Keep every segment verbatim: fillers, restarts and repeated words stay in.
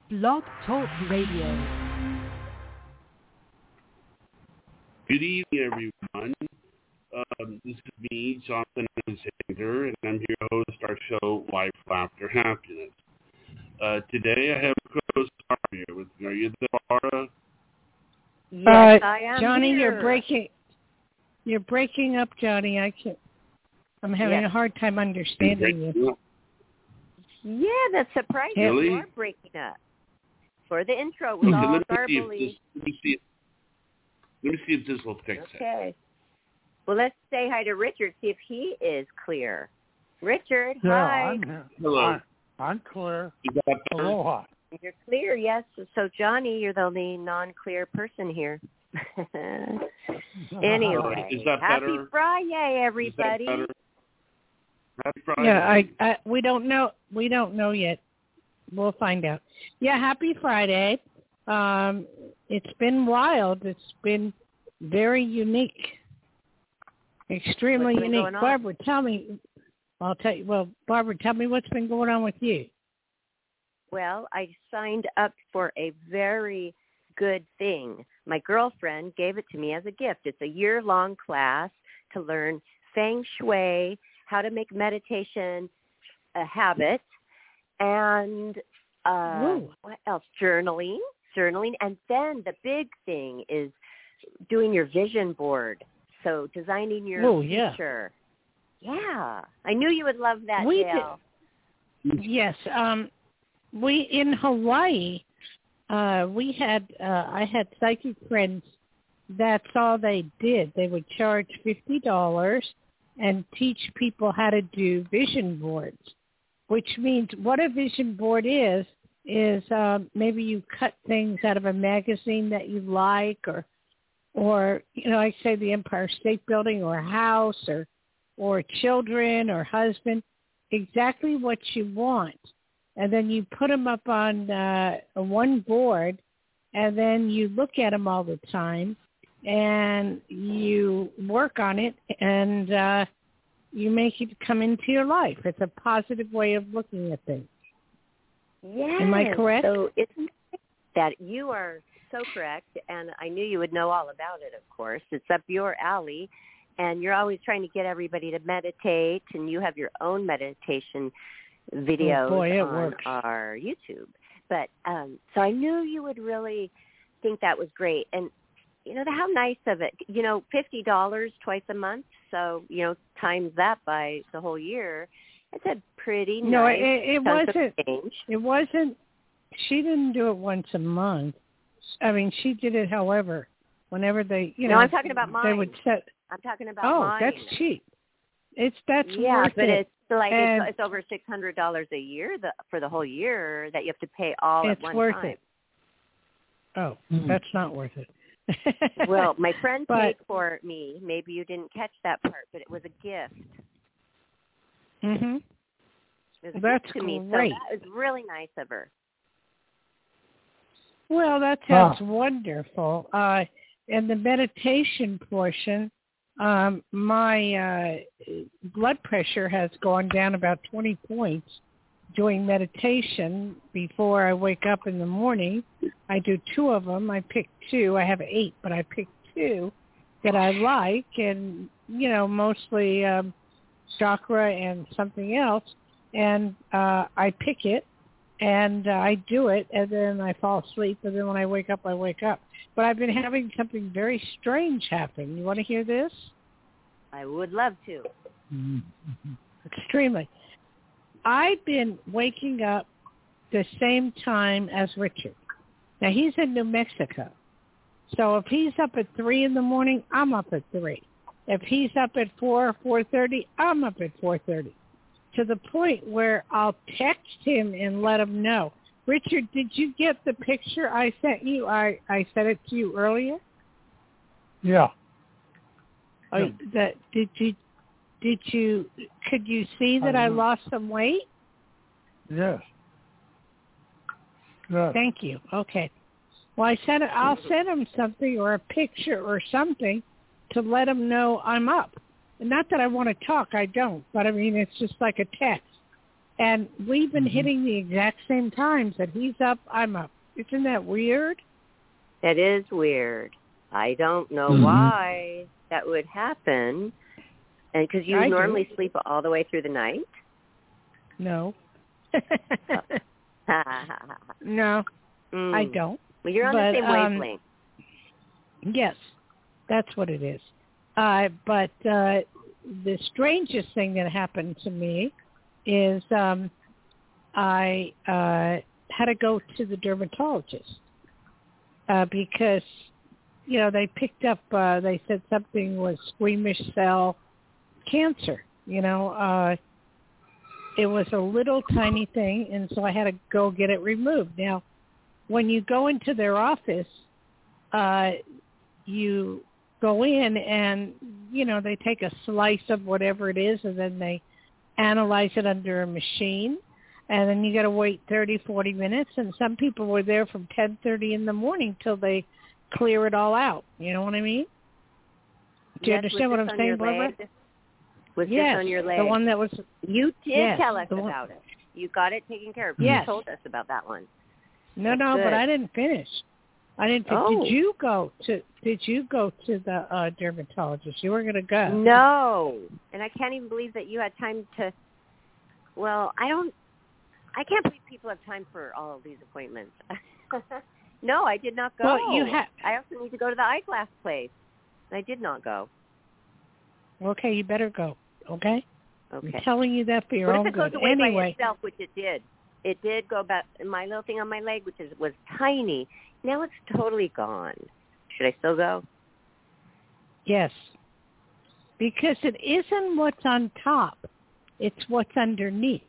Blog Talk Radio. Good evening, everyone. Um, this is me, Jonathan Alexander, and I'm here to host our show, Life, Laughter, Happiness. Uh, today I have a co-star here with me. Are you there, Barbara? Yes, uh, I am Johnny, here. you're breaking. You're breaking up, Johnny. I can't. I'm having yes. a hard time understanding you. Yeah, that's surprising. Really? You are breaking up. For the intro, with Okay, all let, me garbly. this, let me see. If, let me see if this will fix it. Okay. Well, let's say hi to Richard. See if he is clear. Richard, yeah, hi. I'm here. Hello. I'm, I'm clear. Is that better? Aloha. You're clear, yes. So, Johnny, you're the only non-clear person here. Anyway, Is that happy better? Friday, everybody. Is that better? Happy Friday. Yeah, I, I. We don't know. We don't know yet. We'll find out. Yeah, happy Friday. Um, it's been wild. It's been very unique. Extremely What's been unique. going on? Barbara, tell me. I'll tell you. Well, Barbara, tell me what's been going on with you. Well, I signed up for a very good thing. My girlfriend gave it to me as a gift. It's a year-long class to learn Feng Shui, how to make meditation a habit, and uh, what else? Journaling, journaling. And then the big thing is doing your vision board. So designing your oh, yeah. future. Yeah. I knew you would love that, We Dale. did. Yes. Um, we, in Hawaii, uh, we had, uh, I had psychic friends. That's all they did. They would charge fifty dollars and teach people how to do vision boards, which means what a vision board is, is um, maybe you cut things out of a magazine that you like, or, or you know, like say the Empire State Building, or a house, or, or children, or husband, exactly what you want. And then you put them up on uh, one board, and then you look at them all the time, and you work on it, and uh, you make it come into your life. It's a positive way of looking at things. Yes. Am I correct? So isn't that you are so correct, and I knew you would know all about it, of course. It's up your alley, and you're always trying to get everybody to meditate, and you have your own meditation videos oh boy, it on works. our YouTube. But um, so I knew you would really think that was great. And, you know, how nice of it. You know, fifty dollars twice a month, so, you know, times that by the whole year. It's a pretty no, nice it, it chunk wasn't. of change. It wasn't. She didn't do it once a month. I mean, she did it, however, whenever they, you know. No, I'm talking about mine. They would set. I'm talking about oh, mine. that's cheap. It's that's yeah, worth but it. it's like and it's, it's over six hundred dollars a year the, for the whole year that you have to pay all it's at one worth time. it. Oh, Mm. that's not worth it. Well, my friend but, paid for me. Maybe you didn't catch that part, but it was a gift. Mhm. It was a That's gift to me, great. so that was really nice of her. Well, that sounds Huh. wonderful. Uh, and the meditation portion, um, my uh, blood pressure has gone down about twenty points doing meditation before I wake up in the morning. I do two of them. I pick two. I have eight, but I pick two that I like, and, you know, mostly um, chakra and something else. And uh, I pick it, and uh, I do it, and then I fall asleep, and then when I wake up, I wake up. But I've been having something very strange happen. You want to hear this? I would love to. Mm-hmm. Extremely. I've been waking up the same time as Richard. Now, he's in New Mexico. So if he's up at three in the morning, I'm up at three. If he's up at four or four thirty, I'm up at four thirty. To the point where I'll text him and let him know. Richard, did you get the picture I sent you? I, I sent it to you earlier. Yeah. Oh, Yeah. that did you? Did you? Could you see that I I know. lost some weight? Yes. Yes. Thank you. Okay. Well, I sent it. I'll send him something or a picture or something to let him know I'm up. And not that I want to talk. I don't. But I mean, it's just like a text. And we've been Mhm. hitting the exact same times that he's up, I'm up. Isn't that weird? That is weird. I don't know Mhm. why that would happen. And because you I do. normally sleep all the way through the night? No. mm. No, I don't. Well, you're on But, the same um, wavelength. Yes, that's what it is. Uh, but uh, the strangest thing that happened to me is um, I uh, had to go to the dermatologist uh, because, you know, they picked up, uh, they said something was squamous cell cancer. You know, uh, it was a little tiny thing, and so I had to go get it removed. Now, when you go into their office, uh, you go in and, you know, they take a slice of whatever it is and then they analyze it under a machine. And then you got to wait thirty, forty minutes. And some people were there from ten thirty in the morning till they clear it all out. You know what I mean? Do you Yes, understand was what this I'm on saying, your Barbara? leg? Was Yes, this on your leg? the one that was... You did yes, tell us the one- about it. You got it taken care of. Yes. You told us about that one. No, That's no, good. but I didn't finish. I didn't. Fin- Oh. Did you go to? Did you go to the uh, dermatologist? You were going to go. No, and I can't even believe that you had time to. Well, I don't. I can't believe people have time for all of these appointments. No, I did not go. Well, you ha- I also need to go to the eyeglass place. I did not go. Okay, you better go. Okay. Okay. I'm telling you that for your What if own it goes good. away by Anyway, itself, which it did? It did go back. My little thing on my leg, which is was tiny, now it's totally gone. Should I still go? yes, because it isn't what's on top; it's what's underneath.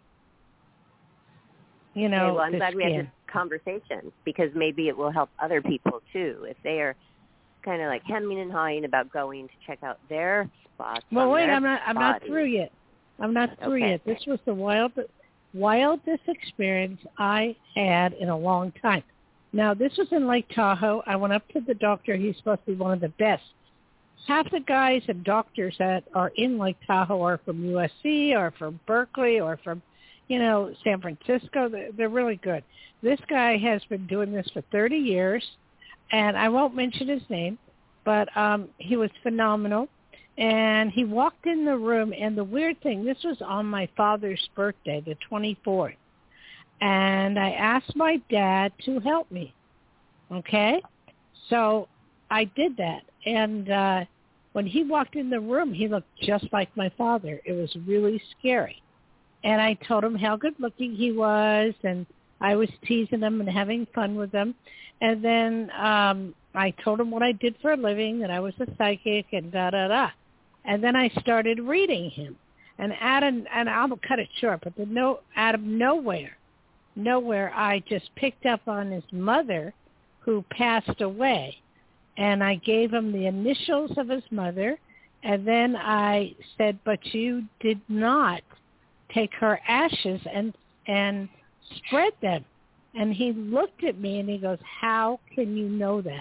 You know, okay, well, I'm the glad we skin. had this conversation because maybe it will help other people too if they are kind of like hemming and hawing about going to check out their spots. Well, on wait, their I'm not. I'm not body. through yet. I'm not through Okay. yet. This was the wild, wildest experience I had in a long time. Now, this was in Lake Tahoe. I went up to the doctor. He's supposed to be one of the best. Half the guys and doctors that are in Lake Tahoe are from U S C or from Berkeley or from, you know, San Francisco. They're, they're really good. This guy has been doing this for thirty years, and I won't mention his name, but um, he was phenomenal. And he walked in the room, and the weird thing, this was on my father's birthday, the twenty-fourth. And I asked my dad to help me, okay? So I did that. And uh, when he walked in the room, he looked just like my father. It was really scary. And I told him how good-looking he was, and I was teasing him and having fun with him. And then um, I told him what I did for a living, that I was a psychic, and da-da-da. And then I started reading him. And Adam, and I'll cut it short, but the no, out of nowhere, nowhere, I just picked up on his mother who passed away. And I gave him the initials of his mother. And then I said, but you did not take her ashes and and spread them. And he looked at me and he goes, how can you know that?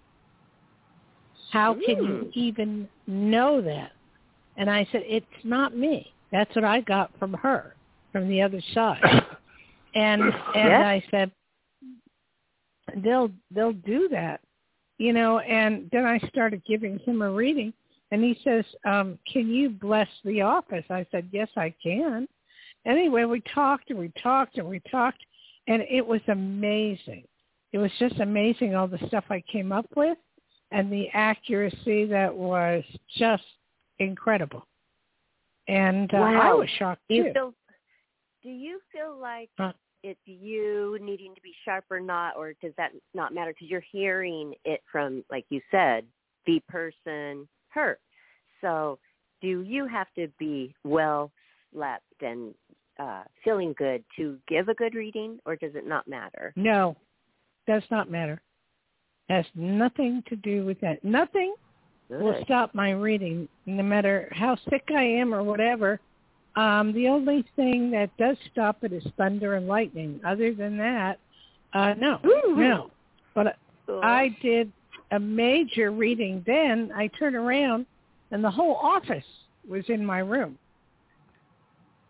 How can you even know that? And I said, it's not me. That's what I got from her, from the other side. And and Yeah. I said, they'll they'll do that, you know. And then I started giving him a reading, and he says, um, can you bless the office? I said, yes, I can. Anyway, we talked and we talked and we talked, and it was amazing. It was just amazing, all the stuff I came up with and the accuracy that was just incredible. And uh, Wow. I was shocked, Do you too. feel? Do you feel like Huh. it's you needing to be sharp or not, or does that not matter? Because you're hearing it from, like you said, the person hurt. So, do you have to be well slept and uh, feeling good to give a good reading, or does it not matter? No, does not matter. Has nothing to do with that. Nothing will Good. stop my reading, no matter how sick I am or whatever. Um, the only thing that does stop it is thunder and lightning. Other than that, uh, no, Ooh. no. But Cool. I did a major reading. Then I turned around, and the whole office was in my room.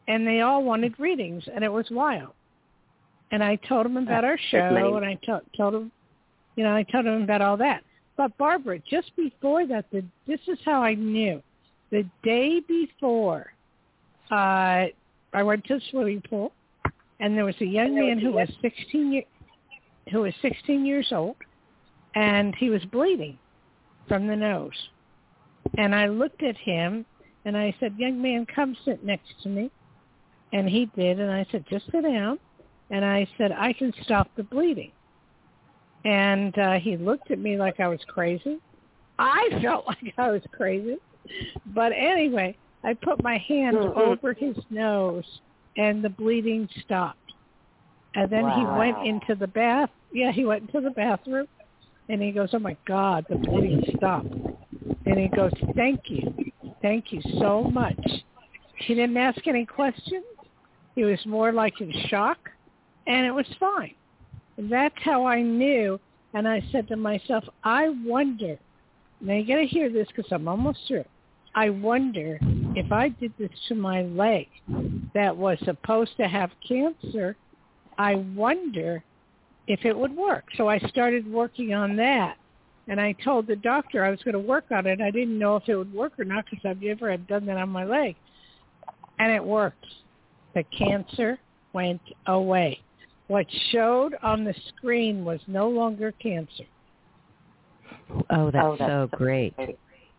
and they all wanted readings, and it was wild. And I told them about our show, and I to- told them, you know, I told them about all that. But Barbara, just before that, the, this is how I knew. The day before, uh, I went to the swimming pool, and there was a young man who was sixteen year, who was sixteen years old, and he was bleeding from the nose. And I looked at him, and I said, "Young man, come sit next to me." And he did, and I said, "Just sit down." And I said, "I can stop the bleeding." And uh, he looked at me like I was crazy. I felt like I was crazy. But anyway, I put my hand mm-hmm. over his nose, and the bleeding stopped. And then wow. he went into the bath. Yeah, he went into the bathroom, and he goes, "Oh, my God, the bleeding stopped." And he goes, "Thank you. Thank you so much." He didn't ask any questions. He was more like in shock, and it was fine. That's how I knew, and I said to myself, I wonder, now you got to hear this because I'm almost through. I wonder if I did this to my leg that was supposed to have cancer, I wonder if it would work. So I started working on that, and I told the doctor I was going to work on it. I didn't know if it would work or not because I've never had done that on my leg, and it worked. The cancer went away. What showed on the screen was no longer cancer. Oh, that's, oh, that's so great. great.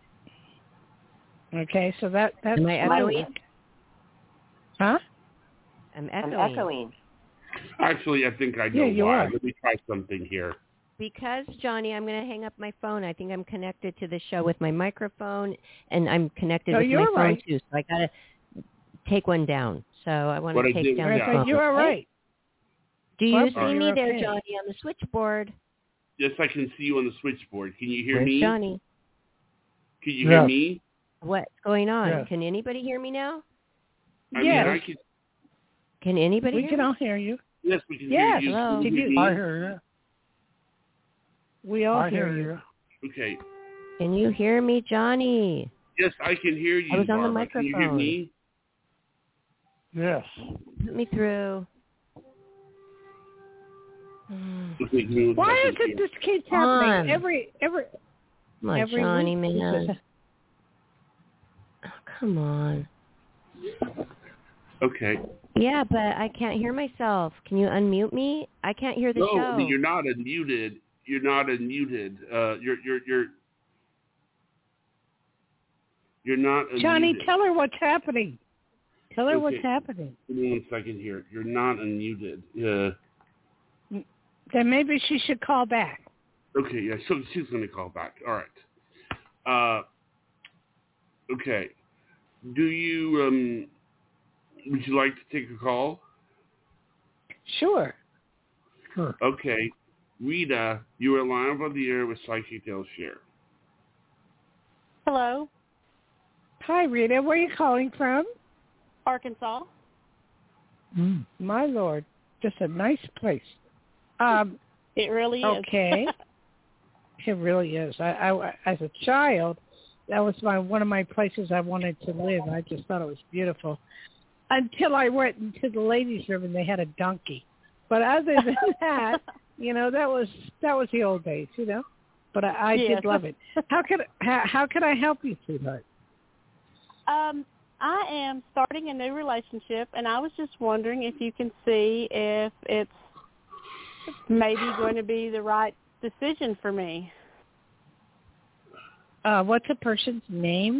Okay, so that that's Am I echoing? Huh? I'm echoing. I'm echoing. Actually, I think I know yeah, you why. Are. Let me try something here. Because, Johnny, I'm going to hang up my phone. I think I'm connected to the show with my microphone, and I'm connected no, with you're my right. phone, too. So I got to take one down. So I want what to take down the phone. You are right. Do you Barbara, see me there, okay. Johnny, on the switchboard? Yes, I can see you on the switchboard. Can you hear Where's me? Johnny? Can you yeah. hear me? What's going on? Yeah. Can anybody hear me now? I yes. mean, I can... Can anybody we hear can me? all hear you. Yes, we can yes. hear you. Hello. Can you hear I me? hear you. We all I hear, hear you. you. Okay. Can you hear me, Johnny? Yes, I can hear you, I was on Barbara. the microphone. Can you hear me? Yes. Put me through. Okay, why is it this keeps happening on. every every Come on, every Johnny, week? man. Oh, come on. Okay. Yeah, but I can't hear myself. Can you unmute me? I can't hear the no, show. No, you're not unmuted. You're not unmuted. Uh, you're you're you're you're not unmuted. Johnny, tell her what's happening. Tell her okay. what's happening. Give me one second here. You're not unmuted. Uh, Then maybe she should call back. Okay, yeah, so she's going to call back. All right. Uh, okay. Do you, um, would you like to take a call? Sure. Sure. Okay. Rita, you are live on the air with Psychic Del Share. Hello. Hi, Rita. Where are you calling from? Arkansas. Mm. My Lord. Just a nice place. Um, it really is. Okay. It really is. I, I, as a child, that was my one of my places I wanted to live. I just thought it was beautiful. Until I went into the ladies' room and they had a donkey. But other than that, you know, that was that was the old days, you know. But I, I yes. did love it. How could how, how could I help you, sweetheart? Um, I am starting a new relationship, and I was just wondering if you can see if it's maybe going to be the right decision for me. Uh, what's a person's name?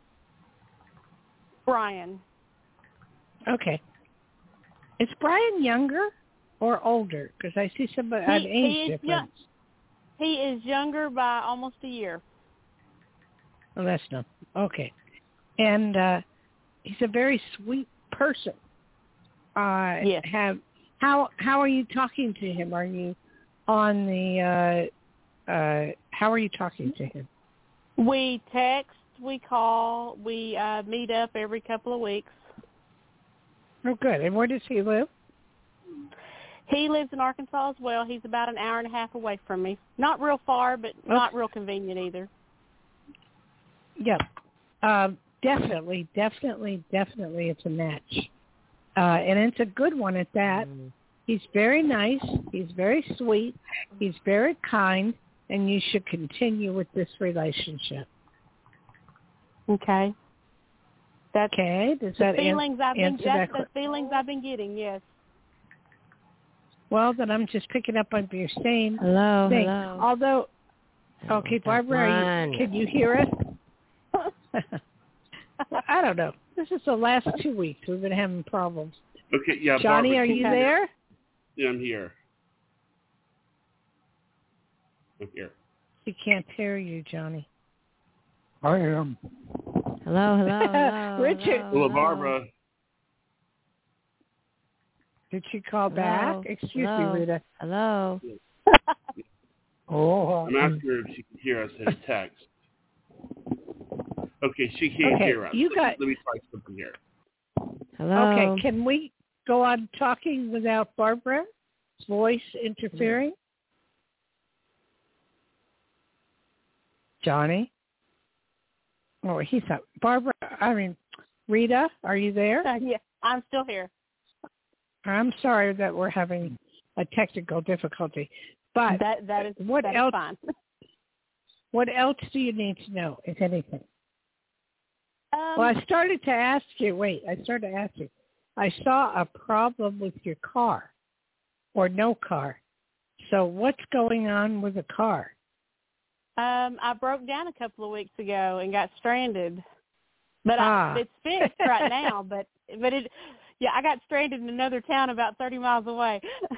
Brian. Okay. Is Brian younger or older? Because I see some an age he difference. Young, he is younger by almost a year. Oh, that's no. Okay. And uh, he's a very sweet person. Uh, yes. Have how how are you talking to him? Are you on the? Uh, uh, how are you talking to him? We text, we call, we uh, meet up every couple of weeks. Oh, good. And where does he live? He lives in Arkansas as well. He's about an hour and a half away from me. Not real far, but okay. not real convenient either. Yeah. Um, definitely, definitely, definitely it's a match. uh, and it's a good one at that. Mm. He's very nice. He's very sweet. He's very kind, and you should continue with this relationship. Okay. That's Okay. Does the that feelings an- I've been answer that's that? the feelings I've been getting. Yes. Well, then I'm just picking up on your same Hello, thing. hello. Although, Oh, okay, that Barbara, are you, one. can you hear us? I don't know. This is the last two weeks we've been having problems. Okay, yeah, Johnny, Barbara, are can you Okay. there? Yeah, I'm here. I'm here. She can't hear you, Johnny. I am. Hello, hello, hello. Richard. Hello, Barbara. Did she call Hello? back? Excuse Hello? me, Rita. Hello. Oh, I'm asking her if she can hear us in a text. Okay, she can't Okay, hear us. you Let- got- Let me try something here. Hello. Okay, can we go on talking without Barbara's voice interfering? Johnny? Oh, he's not. Barbara, I mean, Rita, are you there? Uh, yeah, I'm still here. I'm sorry that we're having a technical difficulty. But That that is what that is else? fine. What else do you need to know, if anything? Um, Well, I started to ask you. Wait, I started to ask you. I saw a problem with your car, or no car. So what's going on with the car? Um, I broke down a couple of weeks ago and got stranded, but Ah. I, it's fixed right now. But but it, yeah, I got stranded in another town about thirty miles away.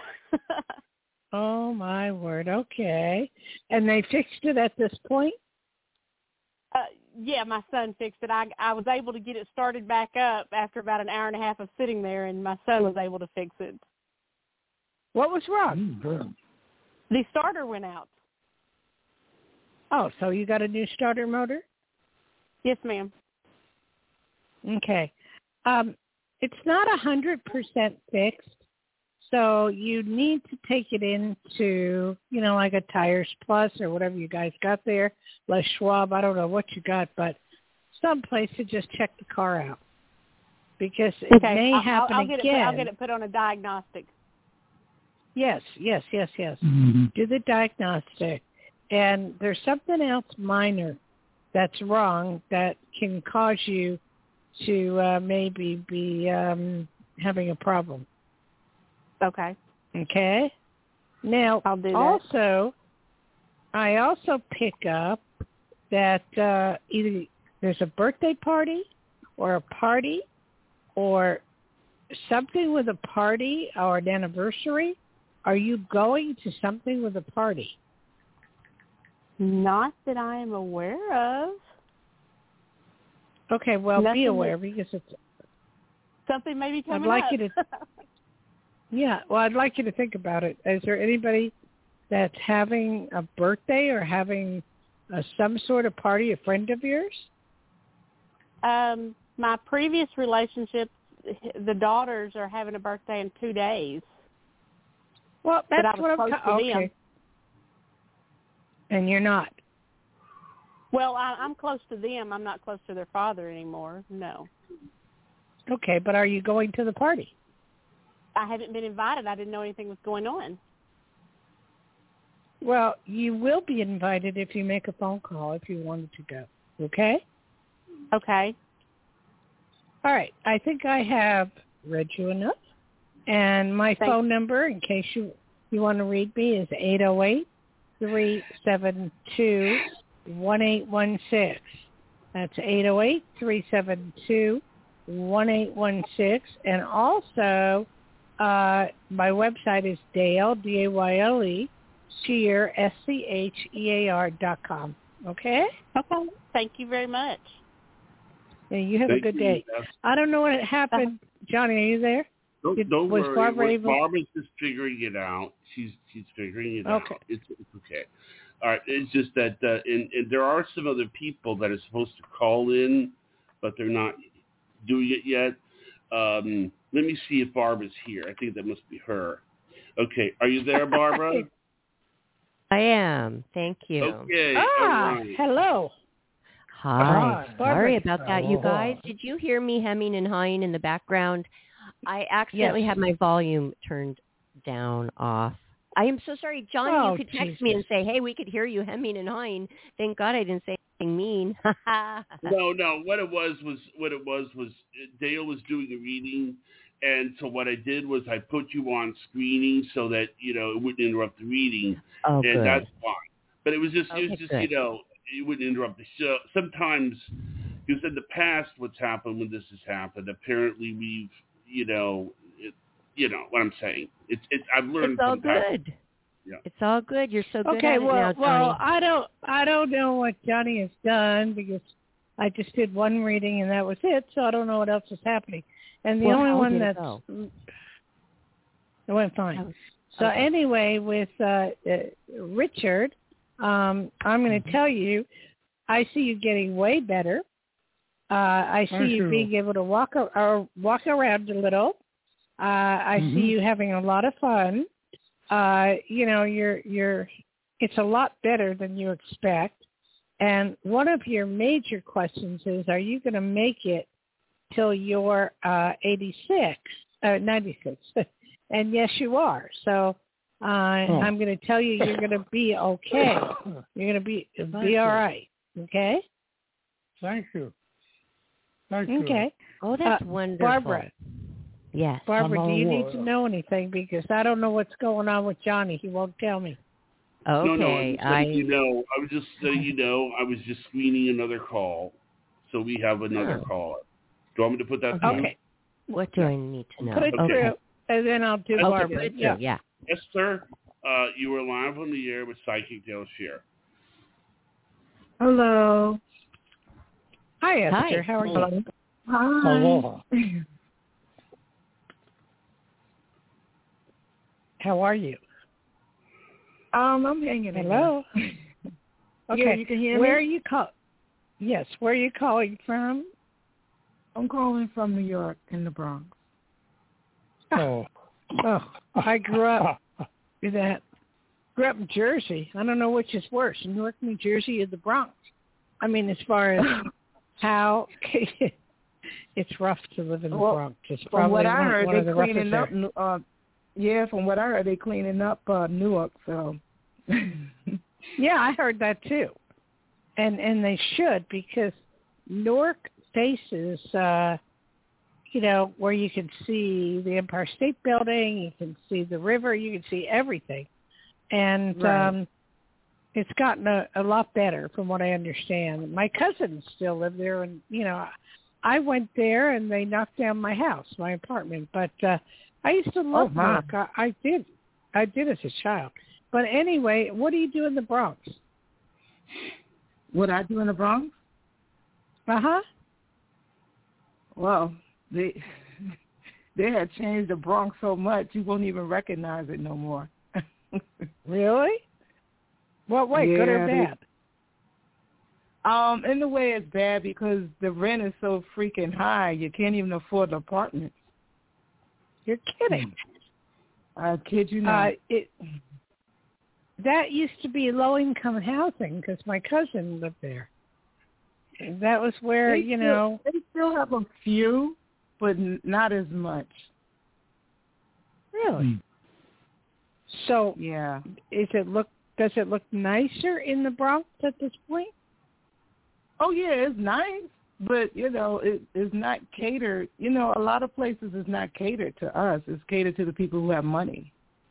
Oh my word! Okay, and they fixed it at this point. uh, yeah, my son fixed it. I I was able to get it started back up after about an hour and a half of sitting there, and my son was able to fix it. What was wrong? mm, good. The starter went out. Oh, so you got a new starter motor? Yes, ma'am. Okay. Um, it's not a hundred percent fixed, so you need to take it into, you know, like a Tires Plus or whatever you guys got there, Les Schwab. I don't know what you got, but someplace to just check the car out because it Okay, may I'll, happen I'll, I'll get again. it. Put, I'll get it put on a diagnostic. Yes, yes, yes, yes. Mm-hmm. Do the diagnostic. And there's something else minor that's wrong that can cause you to uh, maybe be um, having a problem. Okay. Okay? Now, I'll do that. also, I also pick up that uh, either there's a birthday party or a party or something with a party or an anniversary. Are you going to something with a party? Not that I am aware of. Okay, well, Nothing be aware that- because it's, Something may be coming I'd like up. you to, yeah, well, I'd like you to think about it. Is there anybody that's having a birthday or having uh, some sort of party, a friend of yours? um, my previous relationship, the daughters are having a birthday in two days. Well, But I that's was what I'm close ta- to okay. them. And you're not. Well, I, I'm close to them. I'm not close to their father anymore. No. Okay, but are you going to the party? I haven't been invited. I didn't know anything was going on. Well, you will be invited if you make a phone call if you wanted to go. Okay? Okay. All right. I think I have read you enough. And my Thank phone number, in case you, you want to read me, is eight oh eight, three seven two, one eight one six. That's eight oh eight, three seven two, one eight one six. And also, uh, my website is Dale, D A Y L E, Scheer, S C H E A R dot com. Okay? Okay. Thank you very much. And you have Thank a good you, day. Beth. I don't know what happened. Johnny, are you there? Don't, Did- don't was worry. Barbara What- able- Barbara's just figuring it out. She's she's figuring it Okay. out. It's it's okay. All right. It's just that uh, and, and there are some other people that are supposed to call in, but they're not doing it yet. Um, let me see if Barbara's here. I think that must be her. Okay. Are you there, Barbara? I am. Thank you. Okay. Ah, All right. hello. Hi. Hi. Sorry Barbara. about that, you Oh. guys. Did you hear me hemming and hawing in the background? I accidentally Yes. had my volume turned down off. I am so sorry, Johnny. Oh, you could text Jesus. me and say, "Hey, we could hear you hemming and hawing." Thank God I didn't say anything mean. No, no. What it was was what it was was Dale was doing a reading, and so what I did was I put you on screening so that you know it wouldn't interrupt the reading, Oh, and good. that's fine. But it was just it Okay, was just good. you know it wouldn't interrupt the show. Sometimes, because in the past, what's happened when this has happened, apparently we've you know it, you know what I'm saying. It's it's I've learned It's all from past- good. Yeah. It's all good. You're so good Okay, at it well, now, Johnny. well, I don't, I don't know what Johnny has done because I just did one reading and that was it. So I don't know what else is happening. And the Well, only how one did it that's go? it went fine. Oh, So okay. anyway, with uh, uh, Richard, um, I'm going to tell you, I see you getting way better. Uh, I see Thank you you. being able to walk a- or walk around a little. Uh, I Mhm. see you having a lot of fun. Uh, you know, you're you're. It's a lot better than you expect. And one of your major questions is, are you going to make it till you're uh, eighty-six, uh, ninety-six? And yes, you are. So uh, Oh. I'm going to tell you, you're going to be okay. You're going to be be you. all right. Okay. Thank you. Thank you. Okay. Oh, that's Uh, wonderful. Barbara, Yes. Barbara, I'm do you on need board. to know anything? Because I don't know what's going on with Johnny. He won't tell me. Okay. No, no. I'm just I letting you know. I was just letting you know. I was just screening another call, so we have another Oh. caller. Do you want me to put that through? Okay. What do I need to know? Put it Okay. through, and then I'll do Okay, Okay, Barbara. put it through. Yeah. Yeah. Yes, sir. Uh, you are live on the air with Psychic Dale Shear. Hello. Hi, Esther. Hi. How are you? Hello. Hi. Aloha. How are you? Um, I'm hanging in Hello. there. Okay. Yeah, you can hear Where me? are you call? Yes. Where are you calling from? I'm calling from New York in the Bronx. Oh. Oh, I grew up in that. Grew up in Jersey. I don't know which is worse, Newark, New Jersey, or the Bronx. I mean, as far as how it's rough to live in the Well, Bronx. It's From probably what I one, heard, one of the they're cleaning roughest up. there. Uh, yeah, from what I heard, they're cleaning up uh, Newark. So. Yeah, I heard that too, and and they should, because Newark faces, uh, you know, where you can see the Empire State Building, you can see the river, you can see everything, and Right. um, it's gotten a, a lot better from what I understand. My cousins still live there, and you know, I went there and they knocked down my house, my apartment, but uh, I used to love Oh, my. Newark. I, I did, I did as a child. But anyway, what do you do in the Bronx? What I do in the Bronx? Uh huh. Well, they they had changed the Bronx so much you won't even recognize it no more. Really? What way, good or Yeah, they- bad? Um, in the way it's bad because the rent is so freaking high, you can't even afford an apartment. You're kidding. I kid you Uh, not. it that used to be low-income housing because my cousin lived there. That was where, They you still- know. they still have a few, but n- not as much. Really? Mm. So, Yeah. is it look? Does it look nicer in the Bronx at this point? Oh yeah, it's nice, but you know, it is not catered. You know, a lot of places is not catered to us. It's catered to the people who have money.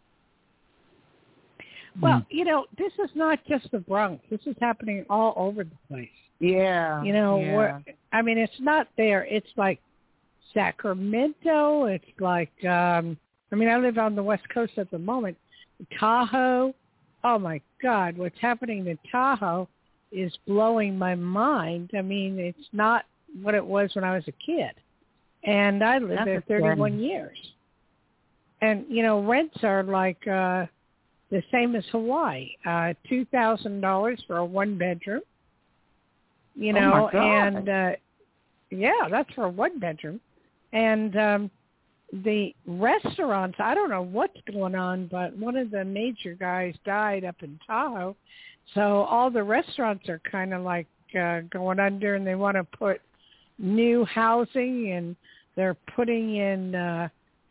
Well, you know, this is not just the Bronx. This is happening all over the place. Yeah. You know, yeah. where I mean, it's not there. It's like Sacramento. It's like, um, I mean, I live on the West Coast at the moment. Tahoe. Oh my God, what's happening in Tahoe is blowing my mind. I mean, it's not what it was when I was a kid, and I lived That's there a thirty-one shame. years. And you know, rents are like uh, the same as Hawaii. Uh, Two thousand dollars for a one bedroom. You Oh, know, my God. and uh, yeah, that's for a one bedroom. And um, the restaurants, I don't know what's going on, but one of the major guys died up in Tahoe. So all the restaurants are kind of like uh, going under, and they want to put new housing, and they're putting in uh,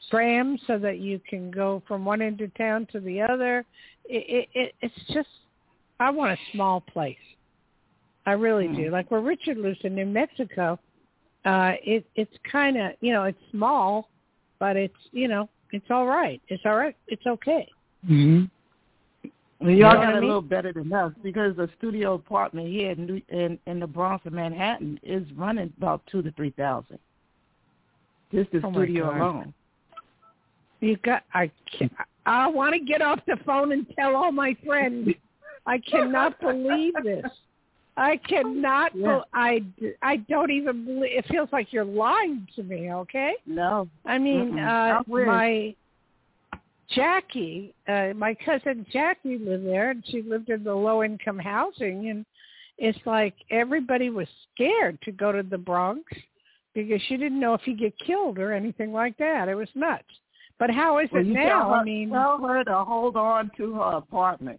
trams so that you can go from one end of town to the other. It, it, it's just, I want a small place. I really mm. do. Like where Richard lives in New Mexico, uh, it, it's kind of, you know, it's small, but it's, you know, it's all right. It's all right. It's okay. Mm-hmm. Well, y'all you know got I a mean? little better than us because the studio apartment here in, New, in in the Bronx of Manhattan is running about two to three thousand. Just the oh studio alone. You got. I can't, I want to get off the phone and tell all my friends. I cannot believe this. I cannot. Yeah. Be, I I don't even believe. It feels like you're lying to me. Okay. No. I mean, Mm-mm. uh, my. Jackie, uh, my cousin Jackie lived there, and she lived in the low-income housing, and it's like everybody was scared to go to the Bronx because she didn't know if he'd get killed or anything like that. It was nuts. But how is well, it you now? Tell her, I mean, tell her to hold on to her apartment.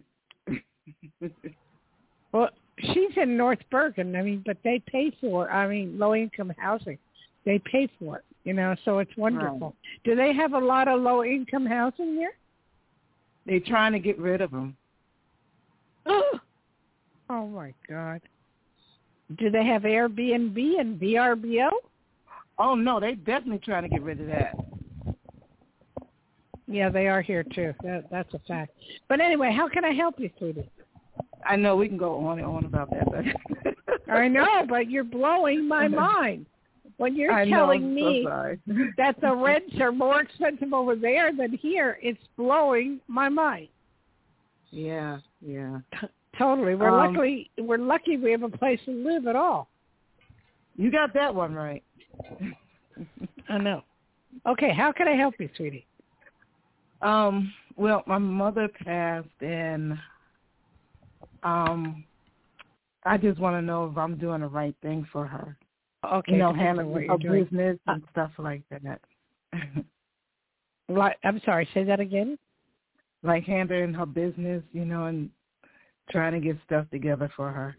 well, she's in North Bergen. I mean, but they pay for it. I mean, low-income housing, they pay for it. You know, so it's wonderful. Right. Do they have a lot of low-income housing there? They're trying to get rid of them. Oh, oh my God. Do they have Airbnb and V R B O? Oh, no, they're definitely trying to get rid of that. Yeah, they are here, too. That, that's a fact. But anyway, how can I help you, sweetie? I know we can go on and on about that. But I know, but you're blowing my mind. When you're I telling know, me so that the rents are more expensive over there than here, it's blowing my mind. Yeah, yeah. T- totally. We're um, lucky. We're lucky we have a place to live at all. You got that one right. I know. Okay, how can I help you, sweetie? Um. Well, my mother passed, and um, I just want to know if I'm doing the right thing for her. Okay, you know, handling her doing. business and uh, stuff like that. Like, I'm sorry, say that again? Like handling her business, you know, and trying to get stuff together for her.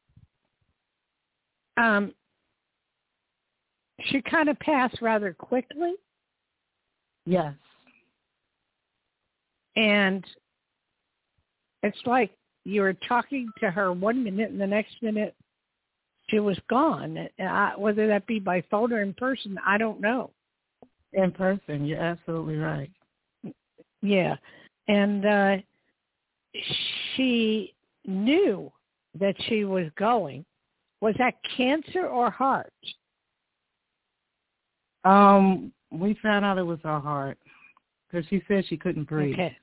Um, she kind of passed rather quickly. Yes. And it's like you were talking to her one minute and the next minute she was gone. Uh, whether that be by phone or in person, I don't know. In person, you're absolutely right. Yeah. And uh, she knew that she was going. Was that cancer or heart? Um, we found out it was her heart because she said she couldn't breathe. Okay.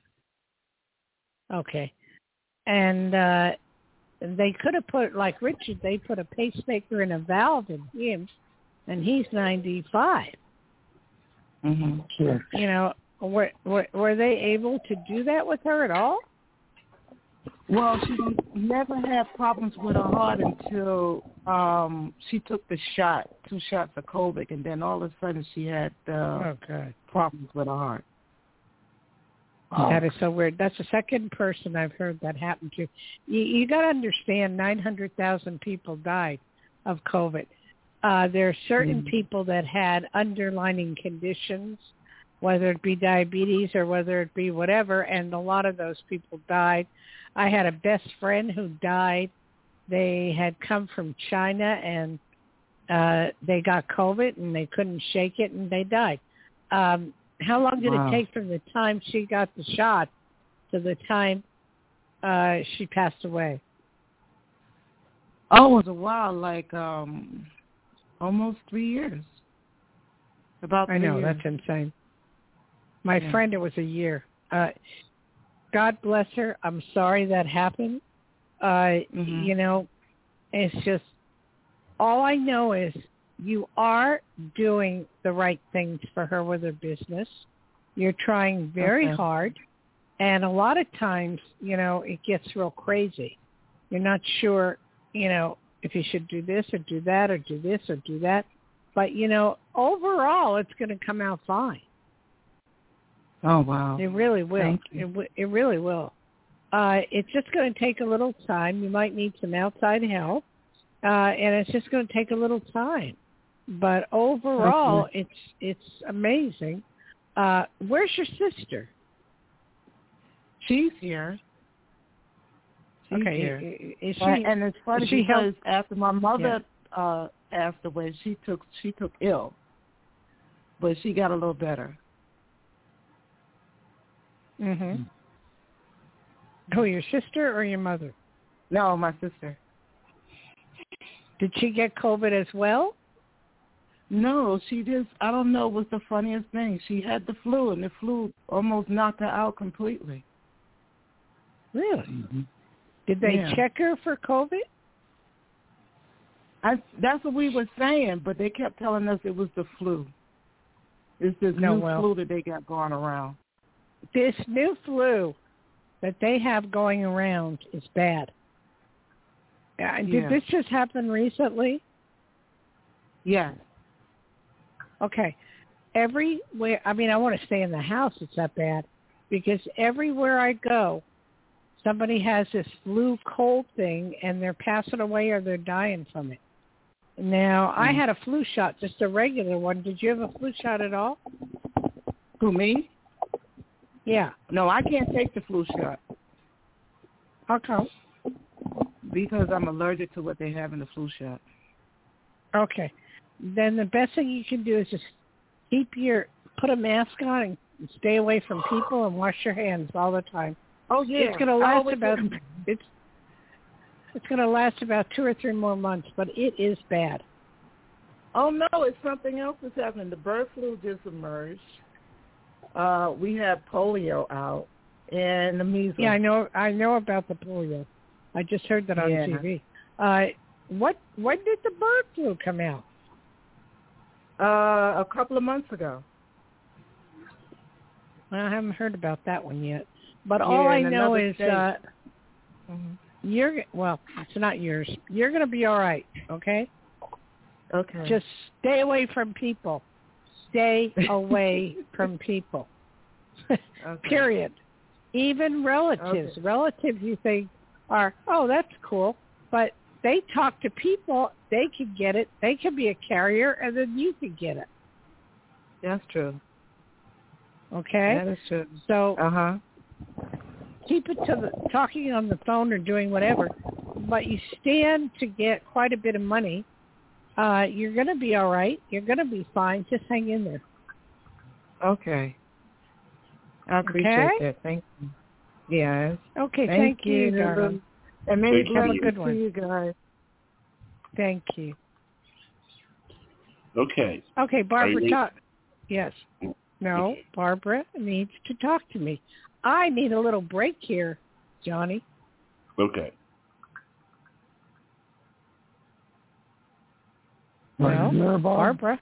Okay. And uh, they could have put, like Richard, they put a pacemaker and a valve in him, and he's ninety-five. Mm-hmm. Sure. You know, were, were were they able to do that with her at all? Well, she never had problems with her heart until um, she took the shot, two shots of COVID, and then all of a sudden she had uh, oh, God. problems with her heart. Oh. That is so weird. That's the second person I've heard that happen to. You, you got to understand, nine hundred thousand people died of COVID. Uh, there are certain mm. people that had underlying conditions, whether it be diabetes or whether it be whatever, and a lot of those people died. I had a best friend who died. They had come from China, and uh, they got COVID, and they couldn't shake it, and they died. Um, how long did wow. it take from the time she got the shot to the time uh, she passed away? Oh, it was a while, like um, almost three years. About three I know, years. That's insane. My yeah. friend, it was a year. Uh, God bless her. I'm sorry that happened. Uh, mm-hmm. You know, it's just, all I know is you are doing the right things for her with her business. You're trying very okay. hard. And a lot of times, you know, it gets real crazy. You're not sure, you know, if you should do this or do that or do this or do that. But, you know, overall, it's going to come out fine. Oh, wow. It really will. It, w- it really will. Uh, it's just going to take a little time. You might need some outside help. Uh, and it's just going to take a little time. But overall, okay. it's it's amazing. Uh, where's your sister? She's here. She's okay, here. is she? And, and it's funny she because help? after my mother yeah. uh, passed away, she took she took ill, but she got a little better. Mm-hmm. Who, your sister or your mother? No, my sister. Did she get COVID as well? No, she just, I don't know, was the funniest thing. She had the flu, and the flu almost knocked her out completely. Really? Mm-hmm. Did they yeah. check her for COVID? I, that's what we were saying, but they kept telling us it was the flu. It's this no, new well, flu that they got going around. This new flu that they have going around is bad. Uh, did yeah. this just happen recently? Yes. Okay. Everywhere, I mean, I want to stay in the house. It's that bad because everywhere I go, somebody has this flu cold thing and they're passing away or they're dying from it. Now, mm-hmm. I had a flu shot, just a regular one. Did you have a flu shot at all? Who, me? Yeah. No, I can't take the flu shot. How come? Because I'm allergic to what they have in the flu shot. Okay. Then the best thing you can do is just keep your, put a mask on and stay away from people and wash your hands all the time. Oh, yeah. It's going to last about, it's, it's going to last about two or three more months, but it is bad. Oh, no, it's something else that's happening. The bird flu just emerged. Uh, we have polio out and the measles. Yeah, I know. I know about the polio. I just heard that on yeah. T V. Uh, what? When did the bird flu come out? Uh, a couple of months ago. I haven't heard about that one yet. But yeah, all I know is uh, mm-hmm. you're. Well, it's not yours. You're going to be all right. Okay. Okay. Just stay away from people. Stay away from people. okay. Period. Even relatives. Okay. Relatives you think are, oh, that's cool. But they talk to people. They can get it. They can be a carrier, and then you can get it. That's true. Okay? That is true. So uh-huh. keep it to the talking on the phone or doing whatever. But you stand to get quite a bit of money. Uh, you're going to be all right. You're going to be fine. Just hang in there. Okay. I appreciate okay? that. Thank you. Yes. Okay, thank, thank you, you, darling. And maybe have a good one. To you guys. Thank you. Okay. Okay, Barbara, you... talk. Yes. No, okay. Barbara needs to talk to me. I need a little break here, Johnny. Okay. Well, there, Barbara.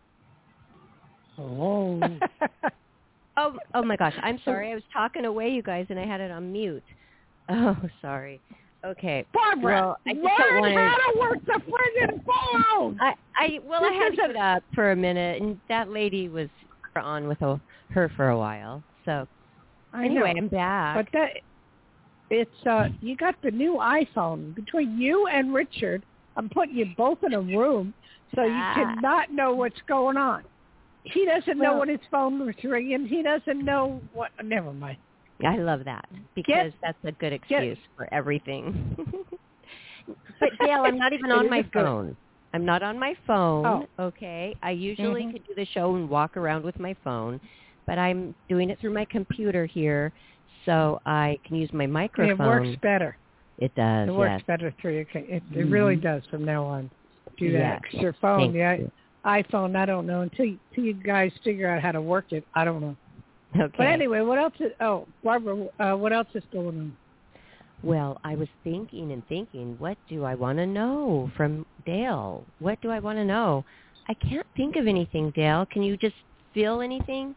Hello. oh, oh my gosh! I'm sorry. I was talking away, you guys, and I had it on mute. Oh, sorry. Okay, Barbara. Well, I just learn don't want how to work the friggin' phone. I, I, well, this I had is to a... put up for a minute, and that lady was on with a, her for a while. So I anyway, know. I'm back. But that it's uh, you got the new iPhone. Between you and Richard, I'm putting you both in a room. So you ah. cannot know what's going on. He doesn't well, know when his phone was ringing. He doesn't know what. Never mind. I love that because get, that's a good excuse get, for everything. But Dale, I'm not even on my phone. I'm not on my phone. Oh. Okay. I usually mm-hmm. could do the show and walk around with my phone, but I'm doing it through my computer here, so I can use my microphone. It works better. It does. It works yes. better through your. It, it mm-hmm. really does from now on. Do that. Yes. Cause your phone, Thank yeah, you. iPhone. I don't know until you, until you guys figure out how to work it. I don't know. Okay. But anyway, what else? Is, oh, Barbara, uh, what else is going on? Well, I was thinking and thinking, what do I want to know from Dale? What do I want to know? I can't think of anything, Dale. Can you just feel anything?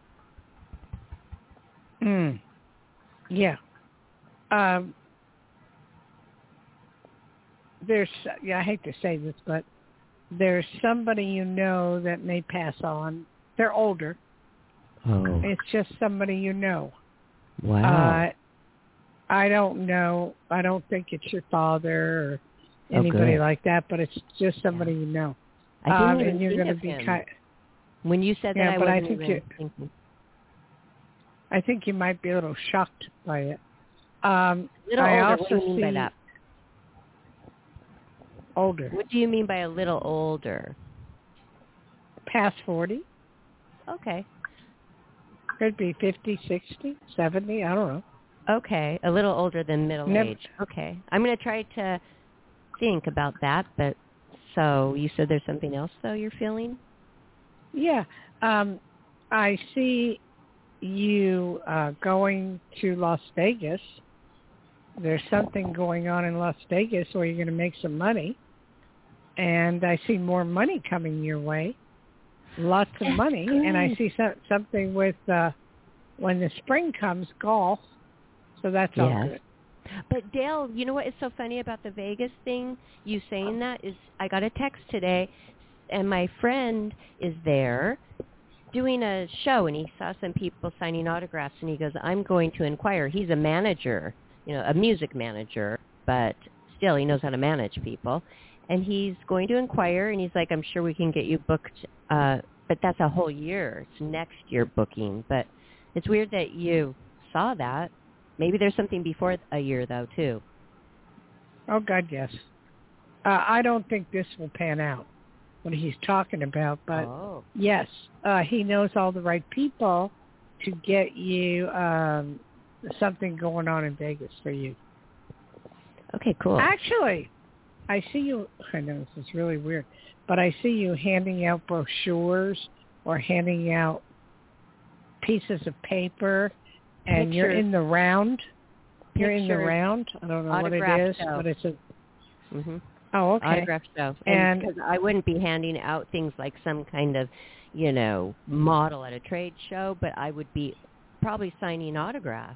Hmm. Yeah. Um. There's, yeah, I hate to say this, but there's somebody you know that may pass on. They're older. Oh. It's just somebody you know. Wow. Uh, I don't know. I don't think it's your father or anybody oh, like that, but it's just somebody yeah. you know. I didn't um, even and you're think going of to be him. kind. When you said yeah, that, I but wasn't I think even you, thinking. I think you might be a little shocked by it. Um, A little I older. also What do you mean see by that? Older. What do you mean by a little older? Past forty. Okay. Could be fifty, sixty, seventy. I don't know. Okay. A little older than middle Never. age. Okay. I'm going to try to think about that. But so you said there's something else, though, you're feeling? Yeah. Um, I see you uh, going to Las Vegas. There's something going on in Las Vegas where you're going to make some money. And I see more money coming your way. Lots of money. And I see so, something with, uh, when the spring comes, golf. So that's all Yes. good. But Dale, you know what is so funny about the Vegas thing? You saying that is, I got a text today, and my friend is there doing a show, and he saw some people signing autographs, and he goes, I'm going to inquire. He's a manager, you know, a music manager, but still he knows how to manage people. And he's going to inquire, and he's like, I'm sure we can get you booked, uh, but that's a whole year. It's next year booking. But it's weird that you saw that. Maybe there's something before a year, though, too. Oh, God, yes. Uh, I don't think this will pan out, what he's talking about, but Oh. yes, uh, he knows all the right people to get you um, something going on in Vegas for you. Okay, cool. Actually, I see you, I know this is really weird, but I see you handing out brochures or handing out pieces of paper, and you're Pictures. in the round. You're in the Pictures. round. I don't know what it Autograph is, show. but it's a... Mm-hmm. Oh, okay. Autograph show. And- because I wouldn't be handing out things like some kind of, you know, model at a trade show, but I would be probably signing autographs.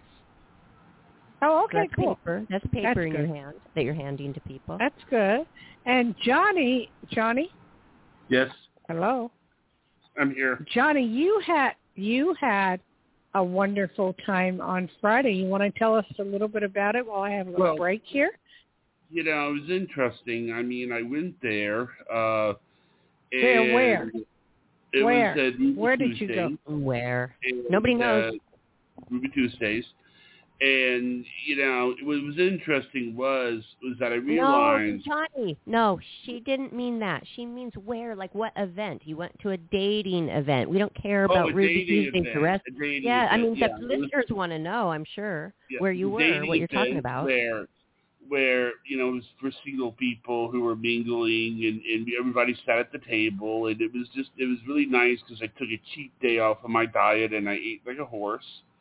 Oh, So okay, that's cool. paper. That's paper That's in your good. hand that you're handing to people. That's good. And Johnny, Johnny, Yes, hello. I'm here. Johnny, you had you had a wonderful time on Friday. You want to tell us a little bit about it while I have a little Well, break here? You know, it was interesting. I mean, I went there. Uh, Where, and where? It Where? was at Ruby Where did you go? Tuesday, Where? and, Nobody knows. Uh, Ruby Tuesdays. And, you know, what was interesting was was that I No, realized... Johnny. No, she didn't mean that. She means where, like what event? You went to a dating event. We don't care about oh, a Ruby dating Tuesdays. event, The rest. a dating Yeah, I event, mean, yeah. the It was- listeners want to know, I'm sure, yeah, where you a were, dating what you're talking event about. Where, where, you know, it was for single people who were mingling, and, and everybody sat at the table, and it was just, it was really nice because I took a cheat day off of my diet, and I ate like a horse.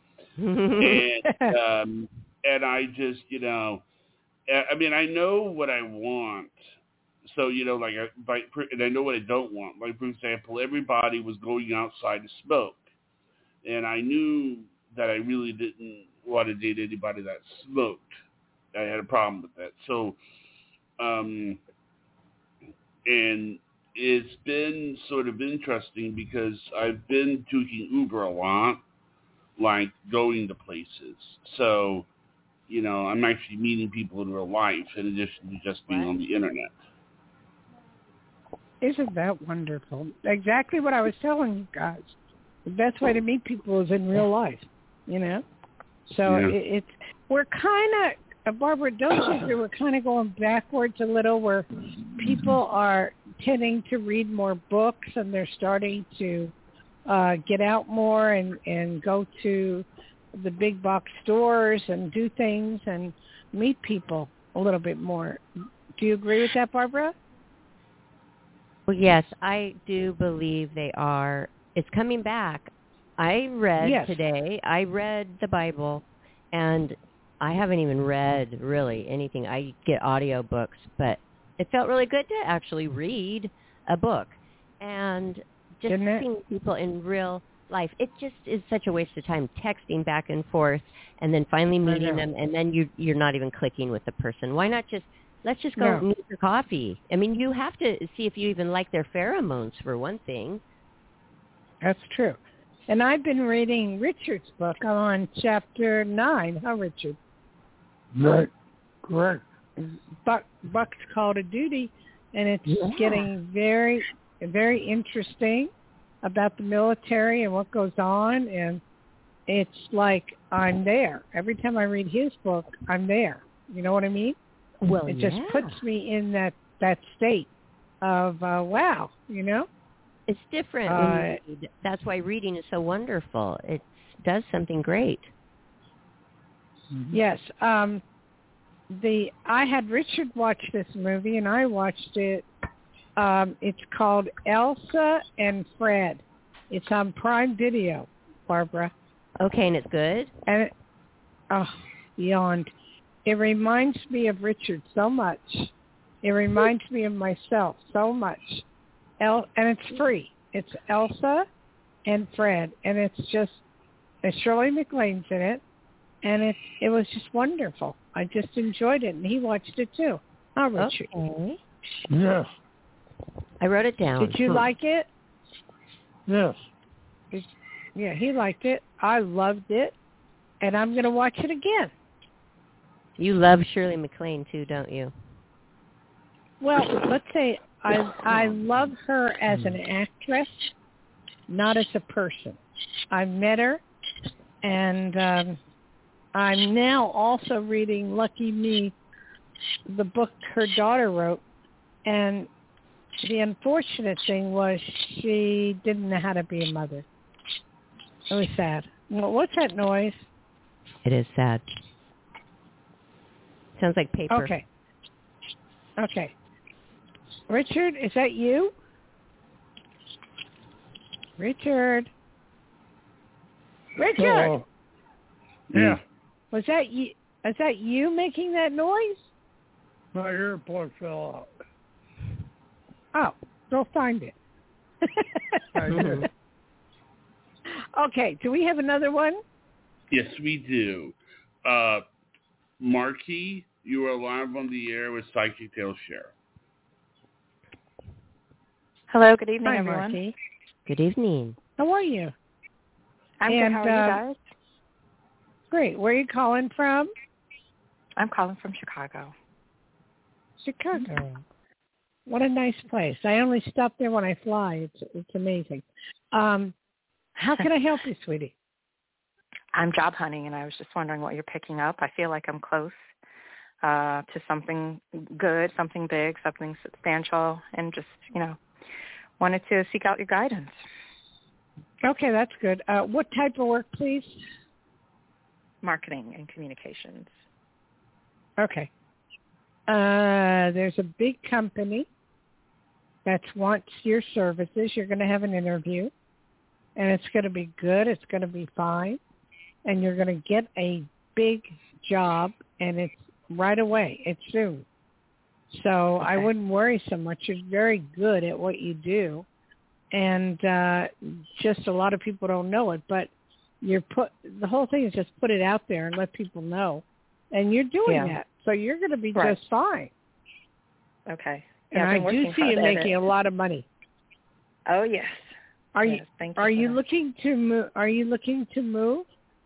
and um, and I just, you know, I mean, I know what I want. So, you know, like, I, by, and I know what I don't want. Like, for example, everybody was going outside to smoke. And I knew that I really didn't want to date anybody that smoked. I had a problem with that. So, um, and it's been sort of interesting because I've been taking Uber a lot, like going to places. So, you know, I'm actually meeting people in real life in addition to just being What? on the internet. Isn't that wonderful? Exactly what I was telling you guys. The best way to meet people is in real life, you know? So Yeah. it, it's, we're kind of, uh, Barbara, don't you think we're kind of going backwards a little where people are tending to read more books and they're starting to uh, get out more and, and go to the big box stores and do things and meet people a little bit more. Do you agree with that, Barbara? Well, yes, I do believe they are. It's coming back. I read Yes. today, I read the Bible, and I haven't even read really anything. I get audio books, but it felt really good to actually read a book. And just Didn't it? seeing people in real life, it just is such a waste of time texting back and forth and then finally meeting know. them, and then you, you're not even clicking with the person. Why not just, let's just go No. meet for coffee? I mean, you have to see if you even like their pheromones, for one thing. That's true. And I've been reading Richard's book. I'm on chapter nine, huh, Richard? Right. Correct. Buck, Buck's Call to Duty, and it's Yeah. getting very, very interesting about the military and what goes on. And it's like I'm there. Every time I read his book, I'm there. You know what I mean? Well, it yeah. just puts me in that, that state of, uh, wow, you know? It's different. Uh, when you read. That's why reading is so wonderful. It does something great. Yes. Um, the I had Richard watch this movie, and I watched it. Um, it's called Elsa and Fred. It's on Prime Video, Barbara. Okay, and it's good? And it, oh, beyond. It reminds me of Richard so much. It reminds me of myself so much. El, and it's free. It's Elsa and Fred, and it's just, and Shirley MacLaine's in it, and it it was just wonderful. I just enjoyed it, and he watched it too. Huh, Richard? Okay. Yes. I wrote it down. Did you like it? Yes. Yeah, he liked it. I loved it, and I'm going to watch it again. You love Shirley MacLaine too, don't you? Well, let's say I I love her as an actress, not as a person. I met her, and um, I'm now also reading Lucky Me, the book her daughter wrote, and the unfortunate thing was she didn't know how to be a mother. It was sad. Well, what's that noise? It is sad. Sounds like paper. Okay. Okay. Richard, is that you? Richard. Richard. Uh, yeah. Was that you? Is that you making that noise? My earplug fell out. Oh, go find it. I did. Okay. Do we have another one? Yes, we do. Uh, Marquis, you are live on the air with Psychic Tale Share. Hello, good evening, Hi, everyone. Marky. Good evening. How are you? I'm and, good. How are uh, you guys? Great. Where are you calling from? I'm calling from Chicago. Chicago. Mm-hmm. What a nice place. I only stop there when I fly. It's it's amazing. Um, how can I help you, sweetie? I'm job hunting, and I was just wondering what you're picking up. I feel like I'm close uh, to something good, something big, something substantial, and just, you know, wanted to seek out your guidance. Okay, that's good. Uh, what type of work, please? Marketing and communications. Okay. Uh, there's a big company that wants your services. You're going to have an interview, and it's going to be good. It's going to be fine, and you're going to get a big job, and it's right away. It's soon. So Okay. I wouldn't worry so much. You're very good at what you do, and uh, just a lot of people don't know it. But you're put. The whole thing is just put it out there and let people know, and you're doing Yeah. that. So you're going to be Right. just fine. Okay. And Yeah, I've I been do working see you hard at making it. a lot of money. Oh, yes. Are yes, you thank you are for you that. looking to move? Are you looking to move?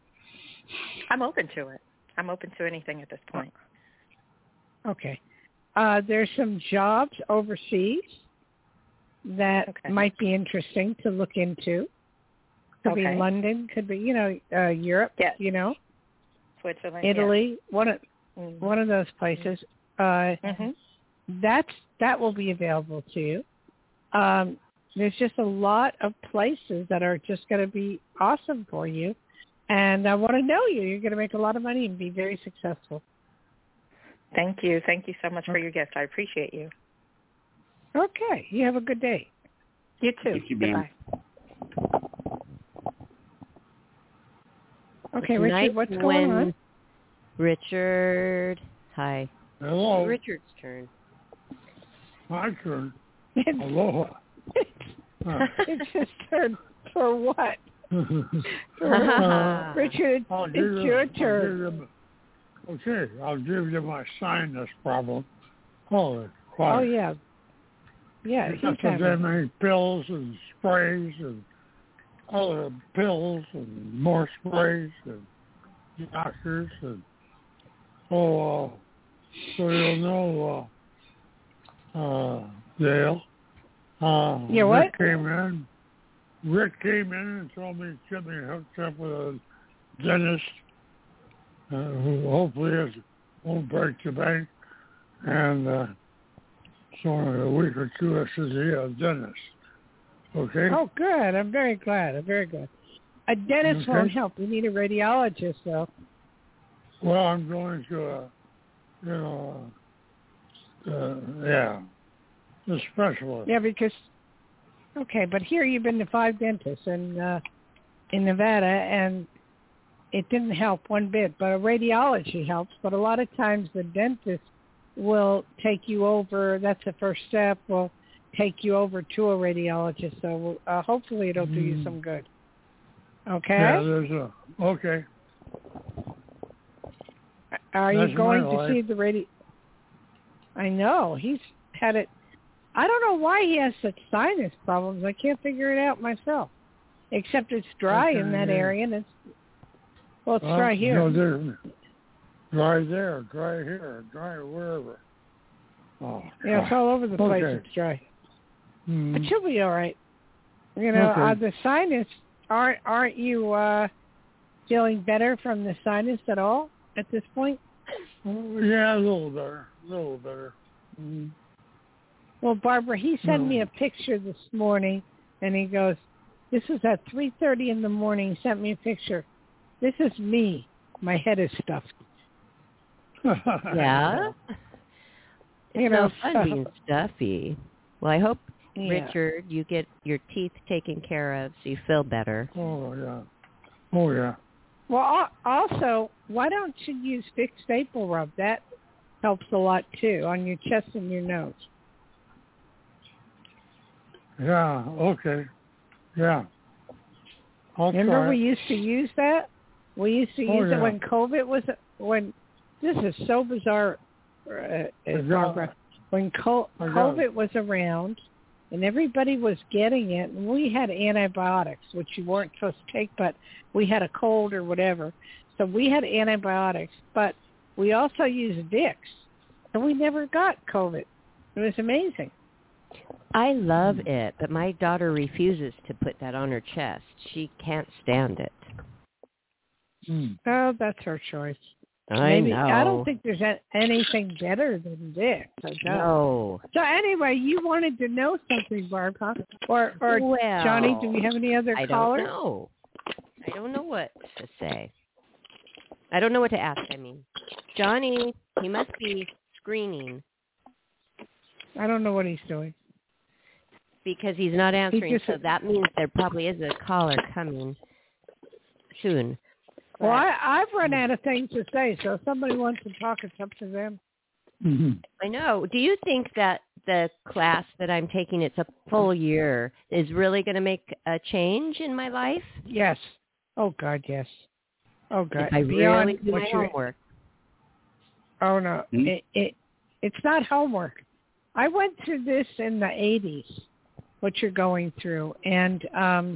I'm open to it. I'm open to anything at this point. Okay. Uh, there's some jobs overseas that Okay. might be interesting to look into. Could Okay. be London. Could be you know uh, Europe. Yes. You know Switzerland. Italy. One of Yeah. Mm. one of those places. Uh, Mm-hmm. that's that will be available to you. Um, there's just a lot of places that are just going to be awesome for you, and I want to know you. You're going to make a lot of money and be very successful. Thank you. Thank you so much for your gift. I appreciate you. Okay. You have a good day. You too. Thank you, ma'am. Goodbye. Okay, It's Richard, nice what's going when on? Richard, hi. Hello. Richard's turn. My turn. It's, Aloha. Uh, it's his turn for what? uh, Richard, I'll give it's you- your I'll give turn. you- okay, I'll give you my sinus problem. Oh, it's quiet. Oh, yeah. Yeah, he's Because they having make pills and sprays and other pills and more sprays and doctors and oh, uh, so you'll know, uh, uh, Dale. Uh, Yeah, Rick what? came in. Rick came in and told me to get me hooked up with a dentist uh, who hopefully is, won't break the bank. And uh, so in a week or two, I should see a dentist. Okay? Oh, good. I'm very glad. I'm very glad. A dentist Okay. won't help. You need a radiologist, though. Well, I'm going to, uh, you know, uh, yeah, the specialist. Yeah, because, okay, but here you've been to five dentists in, uh, in Nevada, and it didn't help one bit. But a radiology helps. But a lot of times the dentist will take you over. That's the first step. Will take you over to a radiologist. So uh, hopefully it'll do you Mm. some good. Okay? Yeah, there's a, okay. Are That's you going my to life. see the radio? I know. He's had it. I don't know why he has such sinus problems. I can't figure it out myself. Except it's dry Okay, in that yeah. area, and it's, well, it's Well, dry you here. know, there's dry there, dry here, dry wherever. Oh, Yeah, it's all over the place. Okay. It's dry. Mm. But you'll be all right. You know, Okay. uh, the sinus, aren't, aren't you uh, feeling better from the sinus at all at this point? Yeah, a little better, a little better. Mm. Well, Barbara, he sent No. me a picture this morning, and he goes, this was at three thirty in the morning. He sent me a picture. This is me. My head is stuffed. Yeah? It's You no know, fun so- being stuffy. Well, I hope, Yeah. Richard, you get your teeth taken care of so you feel better. Oh, yeah. Oh, yeah. Well, al- also, why don't you use Vicks Staple Rub? That helps a lot, too, on your chest and your nose. Yeah, okay. Yeah. I'll Remember try we it. used to use that? We used to Oh, use yeah. it when COVID was, when, this is so bizarre, uh, I got Barbara. it. When co- I got COVID was around and everybody was getting it, and we had antibiotics, which you weren't supposed to take, but we had a cold or whatever. So we had antibiotics, but we also used Vicks, and we never got COVID. It was amazing. I love it, but my daughter refuses to put that on her chest. She can't stand it. Mm. Oh, that's her choice. I Maybe, know. I don't think there's a- anything better than Vicks. I don't. No. So anyway, you wanted to know something, Barb, huh? Or, or Well, Johnny, do we have any other I callers? don't know. I don't know what to say. I don't know what to ask, I mean. Johnny, he must be screening I don't know what he's doing. because he's not answering, just- so that means there probably is a caller coming soon. Well, I, I've run out of things to say, so if somebody wants to talk, it's up to them. Mm-hmm. I know. Do you think that the class that I'm taking, it's a full year, is really going to make a change in my life? Yes. Oh, God, yes. Oh, God. If I Beyond really do what my you're- homework. Oh, no. Hmm? It, it It's not homework. I went through this in the eighties, what you're going through, and um,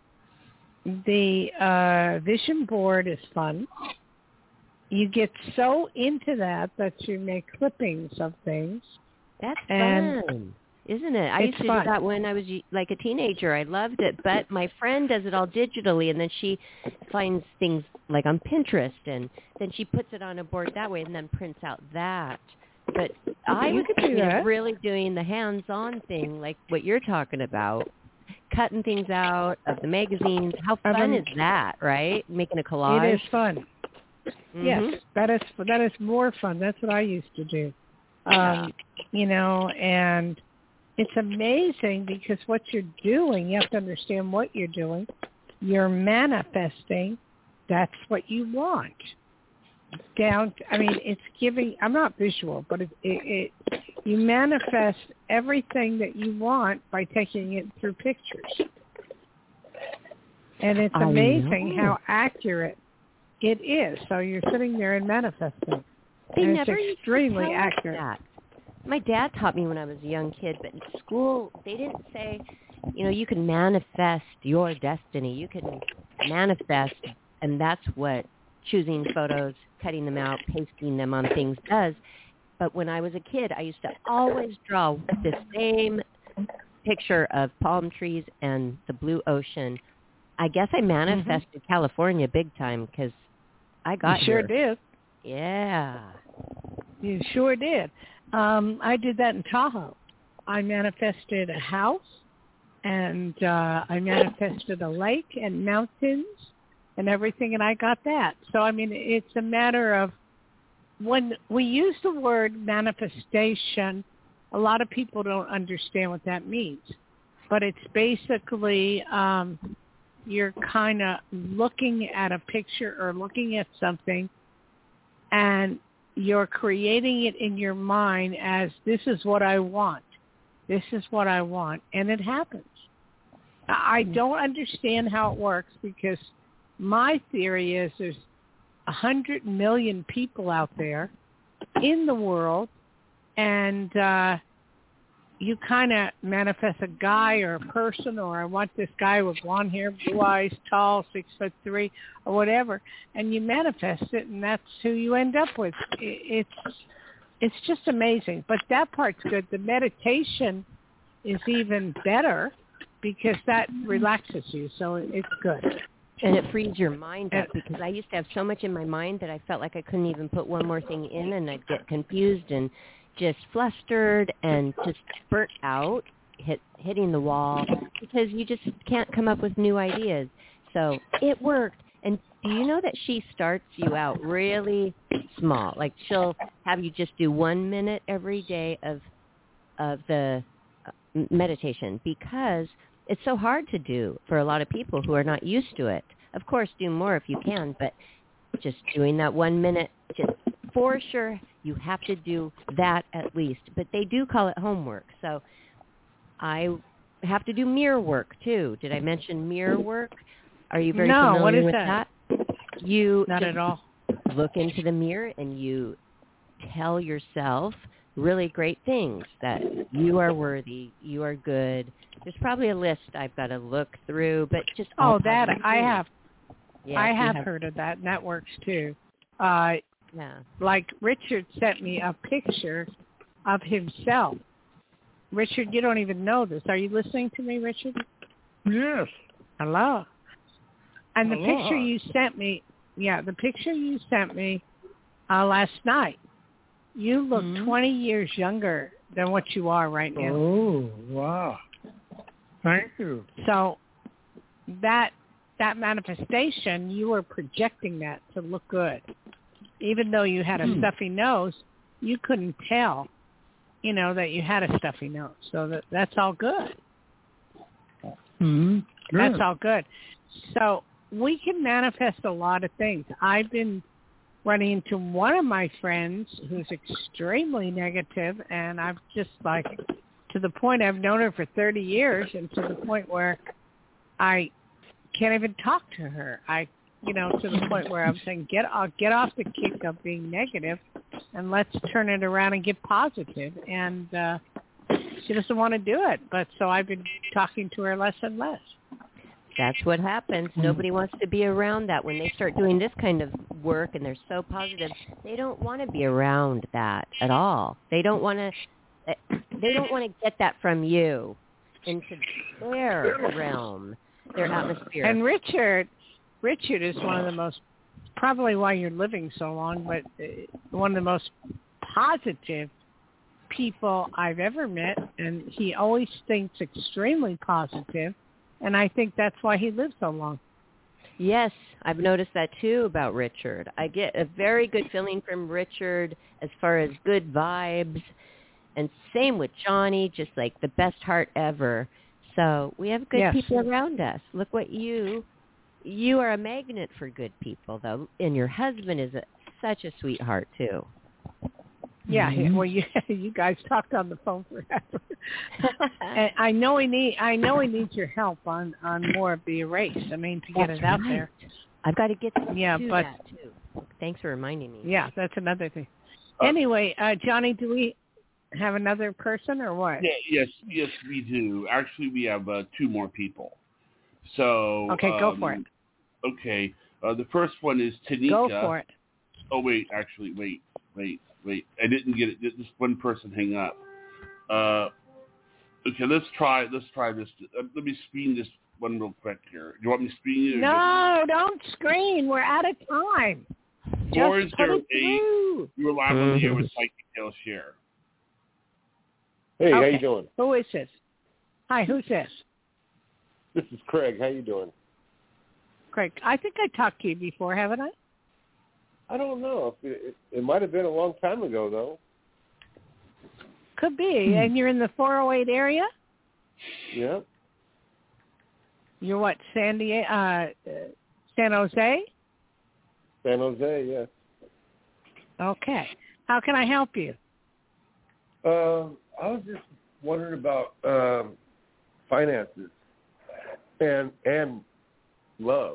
the uh, vision board is fun. You get so into that that you make clippings of things. That's And fun, isn't it? I it's used to fun. do that when I was y- like a teenager. I loved it, but my friend does it all digitally, and then she finds things like on Pinterest, and then she puts it on a board that way and then prints out that. But I You was could do thinking of that. really doing the hands-on thing, like what you're talking about, cutting things out of the magazines. How Of fun them. is that, right? Making a collage. It is fun. Mhm. Yes, that is that is more fun. That's what I used to do. Um, you know, and it's amazing because what you're doing, you have to understand what you're doing. You're manifesting. That's what you want. Down, I mean, it's giving. I'm not visual, but it, it, it you manifest everything that you want by taking it through pictures, and it's I amazing know. how accurate it is. So you're sitting there and manifesting. They and never it's used to extremely tell us accurate. that. My dad taught me when I was a young kid, but in school they didn't say, you know, you can manifest your destiny. You can manifest, and that's what choosing photos, cutting them out, pasting them on things does. But when I was a kid, I used to always draw the same picture of palm trees and the blue ocean. I guess I manifested mm-hmm. California big time because I got you sure here. did. Yeah. You sure did. Um, I did that in Tahoe. I manifested a house, and uh, I manifested a lake and mountains and everything, and I got that. So, I mean, it's a matter of when we use the word manifestation, a lot of people don't understand what that means. But it's basically um, you're kind of looking at a picture or looking at something, and you're creating it in your mind as this is what I want. This is what I want. And it happens. I don't understand how it works because my theory is there's a hundred million people out there in the world, and uh, you kind of manifest a guy or a person, or I want this guy with blonde hair, blue eyes, tall, six foot three, or whatever, and you manifest it, and that's who you end up with. It's it's just amazing. But that part's good. The meditation is even better because that relaxes you, so it's good. And it frees your mind up because I used to have so much in my mind that I felt like I couldn't even put one more thing in, and I'd get confused and just flustered and just burnt out, hit, hitting the wall because you just can't come up with new ideas. So it worked. And do you know that she starts you out really small? Like she'll have you just do one minute every day of of the meditation because it's so hard to do for a lot of people who are not used to it. Of course, do more if you can, but just doing that one minute, just for sure, you have to do that at least. But they do call it homework. So I have to do mirror work, too. Did I mention mirror work? Are you very no, familiar what is with that? that? You Not at all. Look into the mirror and you tell yourself really great things, that you are worthy, you are good. There's probably a list I've got to look through, but just oh, that I things. have. Yes, I have, have heard of that, and that works too. Uh, yeah. Like Richard sent me a picture of himself. Richard, you don't even know this. Are you listening to me, Richard? Yes. Hello. And the Aloha. picture you sent me, yeah, the picture you sent me uh, last night, you look mm-hmm. twenty years younger than what you are right now. Oh, wow. Thank you. So that that manifestation, you were projecting that to look good. Even though you had a mm. stuffy nose, you couldn't tell, you know, that you had a stuffy nose. So that that's all good. Mm-hmm. That's all good. So we can manifest a lot of things. I've been running into one of my friends who's extremely negative, and I've just like, to the point I've known her for thirty years, and to the point where I can't even talk to her. I, you know, to the point where I'm saying, get off, get off the kick of being negative, and let's turn it around and get positive. And uh, she doesn't want to do it, but so I've been talking to her less and less. That's what happens. Nobody wants to be around that. When they start doing this kind of work and they're so positive, they don't want to be around that at all. They don't want to. They don't want to get that from you into their realm, their atmosphere. And Richard, Richard is one of the most, probably why you're living so long, but one of the most positive people I've ever met, and he always thinks extremely positive. And I think that's why he lives so long. Yes, I've noticed that too about Richard. I get a very good feeling from Richard as far as good vibes. And same with Johnny, just like the best heart ever. So we have good yes. people around us. Look what you, you are a magnet for good people, though. And your husband is a, such a sweetheart, too. Yeah, mm-hmm. well, you you guys talked on the phone forever. And I know he need I know he needs your help on, on more of the erase. I mean, to get that's it out right. there. I've got to get yeah, to but, that too. Thanks for reminding me. Yeah, that's another thing. Uh, anyway, uh, Johnny, do we have another person or what? Yeah, yes, yes, we do. Actually, we have uh, two more people. So okay, um, go for it. Okay, uh, the first one is Tanika. Go for it. Oh wait, actually, wait, wait. Wait, I didn't get it. This one person hang up. Uh, okay, let's try. Let's try this. Uh, let me screen this one real quick here. Do you want me to screen it? No, don't screen. We're out of time. Four Just put zero it eight. through. You're live on the air with Psychic Dale Shear. Hey, Okay. how you doing? Who is this? Hi, who's this? This is Craig. How you doing? Craig. I think I talked to you before, haven't I? I don't know. It, it, it might have been a long time ago, though. Could be. And you're in the four oh eight area? Yeah. You're what, San Diego, uh, San Jose? San Jose, yes. Okay. How can I help you? Um, I was just wondering about um, finances and and love.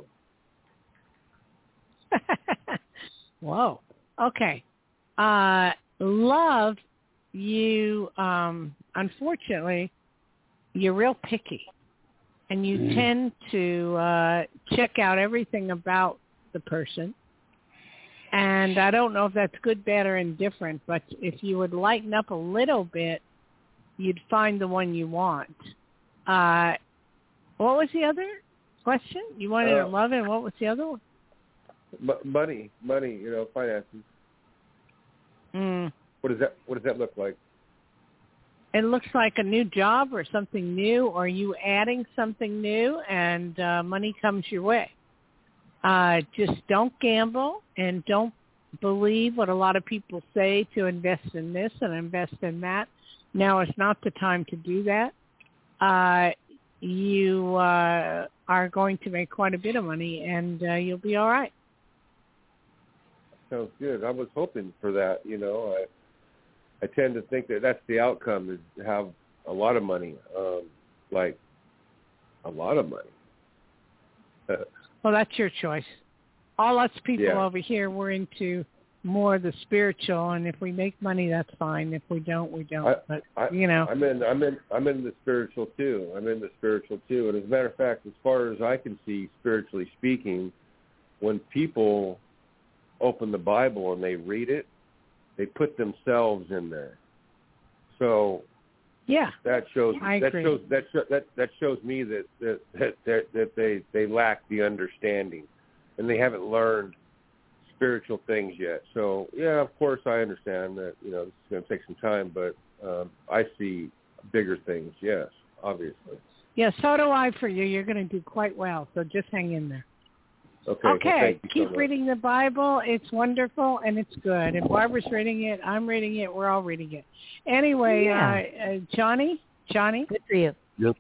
Whoa. Okay. Uh, love, you, um, unfortunately, you're real picky. And you mm. tend to uh, check out everything about the person. And I don't know if that's good, bad, or indifferent, but if you would lighten up a little bit, you'd find the one you want. Uh, what was the other question? You wanted uh, love, and what was the other one? M- money, money, you know, finances. Mm. What does that What does that look like? It looks like a new job or something new, or you adding something new, and uh, money comes your way. Uh, just don't gamble and don't believe what a lot of people say to invest in this and invest in that. Now is not the time to do that. Uh, you uh, are going to make quite a bit of money, and uh, you'll be all right. Sounds good. I was hoping for that. You know, I I tend to think that that's the outcome, is to have a lot of money, um, like a lot of money. Well, that's your choice. All us people yeah. over here, we're into more the spiritual, and if we make money, that's fine. If we don't, we don't. I, but I, you know, I'm in, I'm in, I'm in the spiritual too. I'm in the spiritual too. And as a matter of fact, as far as I can see, spiritually speaking, when people open the Bible and they read it, they put themselves in there. So yeah, that shows I that agree. shows that that that shows me that that that, that, that they, they lack the understanding, and they haven't learned spiritual things yet. So yeah, of course I understand that, you know, this is going to take some time, but um, I see bigger things. Yes, obviously. Yeah, so do I for you. You're going to do quite well. So just hang in there. Okay. Okay. Well, thank you Keep so much. reading the Bible. It's wonderful and it's good. And Barbara's reading it. I'm reading it. We're all reading it. Anyway, Yeah. uh, uh, Johnny, Johnny. Good for you. Yep.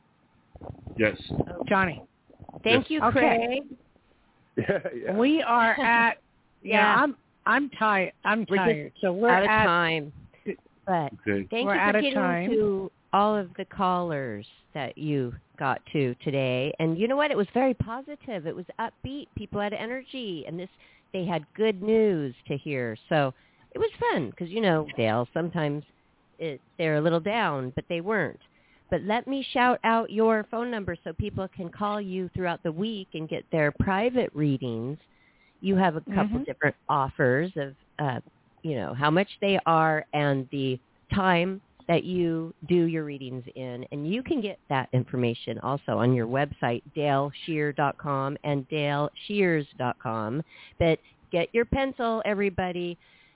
Yes. Johnny. Thank Yes. you, Okay. Craig. Yeah, yeah. We are at. Yeah, Yeah. I'm. I'm tired. I'm We're just tired. So we're out of at. time. But Okay. thank We're you out for of getting time. to all of the callers that you got to today. And you know what? It was very positive. It was upbeat. People had energy, and this they had good news to hear. So it was fun because, you know, Dale, sometimes it, they're a little down, but they weren't. But let me shout out your phone number so people can call you throughout the week and get their private readings. You have a couple Mm-hmm. different offers of, uh, you know, how much they are and the time that you do your readings in. And you can get that information also on your website, dale shear dot com and dale shears dot com. But get your pencil, everybody.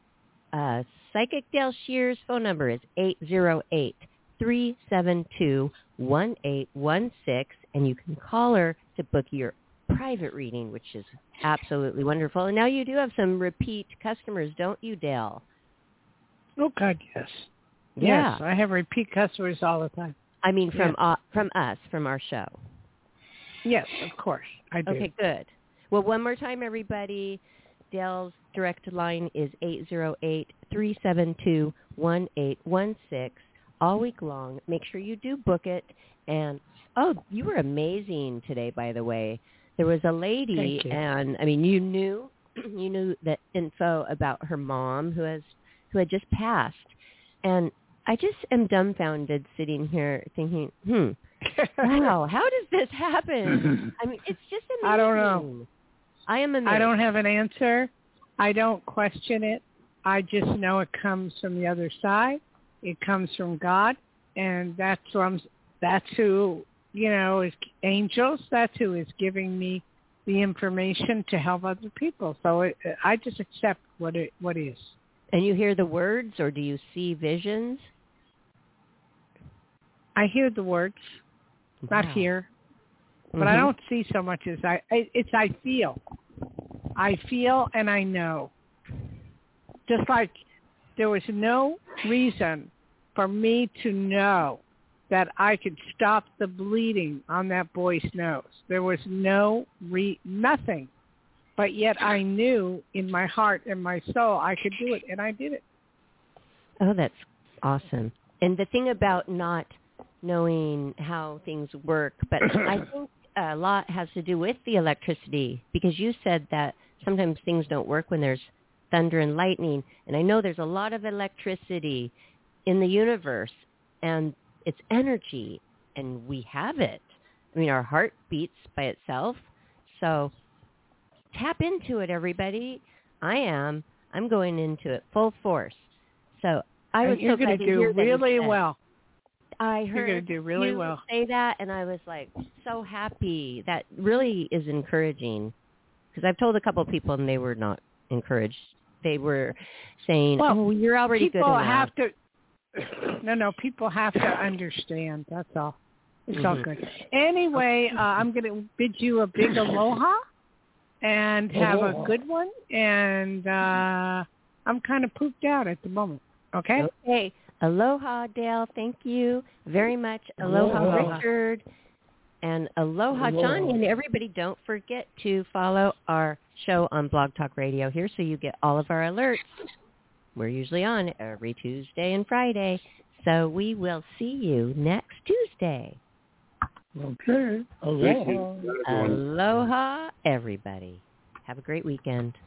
Uh, Psychic Dale Shears' phone number is eight zero eight, three seven two, one eight one six, and you can call her to book your private reading, which is absolutely wonderful. And now you do have some repeat customers, don't you, Dale? Oh God, yes. Yeah. Yes, I have repeat customers all the time. I mean, from Yeah. uh, from us, from our show. Yes, of course, I do. Okay, good. Well, one more time, everybody. Dale's direct line is eight zero eight, three seven two, one eight one six all week long. Make sure you do book it. And, oh, you were amazing today, by the way. There was a lady, Thank you. and, I mean, you knew you knew that info about her mom who has who had just passed. And I just am dumbfounded sitting here thinking, hmm, wow, how does this happen? I mean, it's just amazing. I don't know. I am amazed. I don't have an answer. I don't question it. I just know it comes from the other side. It comes from God, and that's from that's who you know, is angels. That's who is giving me the information to help other people. So it, I just accept what it what is. And you hear the words, or do you see visions? I hear the words, wow. Not hear, but mm-hmm. I don't see so much as I. It's I feel. I feel and I know. Just like there was no reason for me to know that I could stop the bleeding on that boy's nose. There was no re nothing. But yet I knew in my heart and my soul I could do it, and I did it. Oh, that's awesome. And the thing about not knowing how things work, but I think a lot has to do with the electricity, because you said that sometimes things don't work when there's thunder and lightning, and I know there's a lot of electricity in the universe, and it's energy, and we have it. I mean, our heart beats by itself, so tap into it, everybody. I am. I'm going into it full force. So I was and you're so going to do really well. I heard you're going to do really you well. say that, and I was like so happy. That really is encouraging, because I've told a couple of people, and they were not encouraged. They were saying, well, "Oh, you're already good enough." People have to. No, no. People have to understand. That's all. It's mm-hmm. all good. Anyway, uh, I'm going to bid you a big aloha. And have oh. a good one. And uh, I'm kind of pooped out at the moment. Okay? Okay. Aloha, Dale. Thank you very much. Aloha, aloha. Richard. And aloha, aloha, Johnny. And everybody, don't forget to follow our show on Blog Talk Radio here so you get all of our alerts. We're usually on every Tuesday and Friday. So we will see you next Tuesday. Okay. Aloha. Aloha, everybody. Have a great weekend.